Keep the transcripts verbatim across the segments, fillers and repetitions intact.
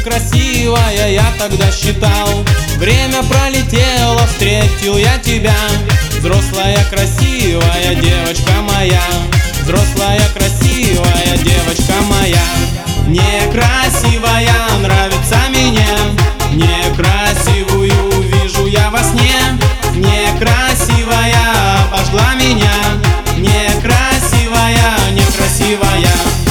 красивая, я тогда считал. Время пролетело, встретил я тебя. Взрослая красивая девочка моя, взрослая красивая девочка моя. Некрасивая нравится мне, некрасивую вижу я во сне. Некрасивая обожгла меня, некрасивая, некрасивая.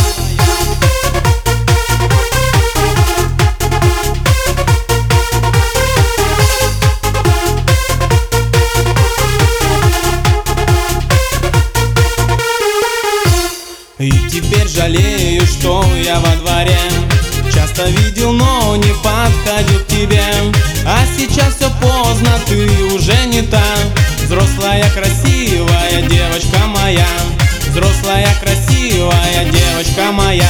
И теперь жалею, что я во дворе часто видел, но не подходил к тебе. А сейчас все поздно, ты уже не та. Взрослая красивая девочка моя, взрослая красивая девочка моя.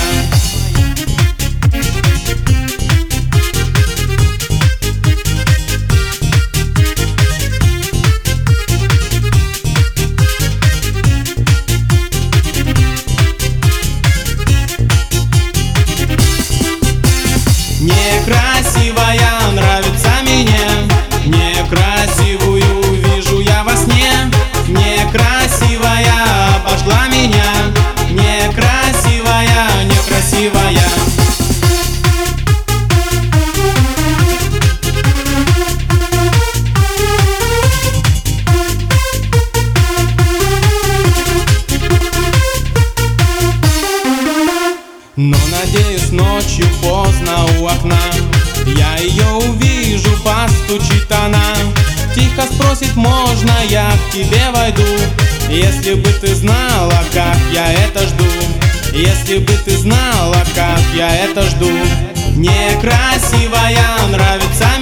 Некрасивая нравится мне, некрасивую вижу я во сне. Некрасивая обожгла меня, некрасивая, некрасивая. Но надеюсь, ночью поздно у окна я ее увижу, постучит она. Тихо спросит, можно я к тебе войду? Если бы ты знала, как я это жду, если бы ты знала, как я это жду. Некрасивая нравится